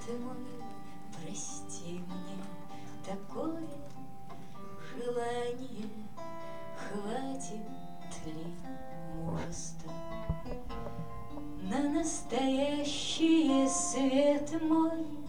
мой, прости мне такое желание, хватит ли мужества на настоящий свет мой?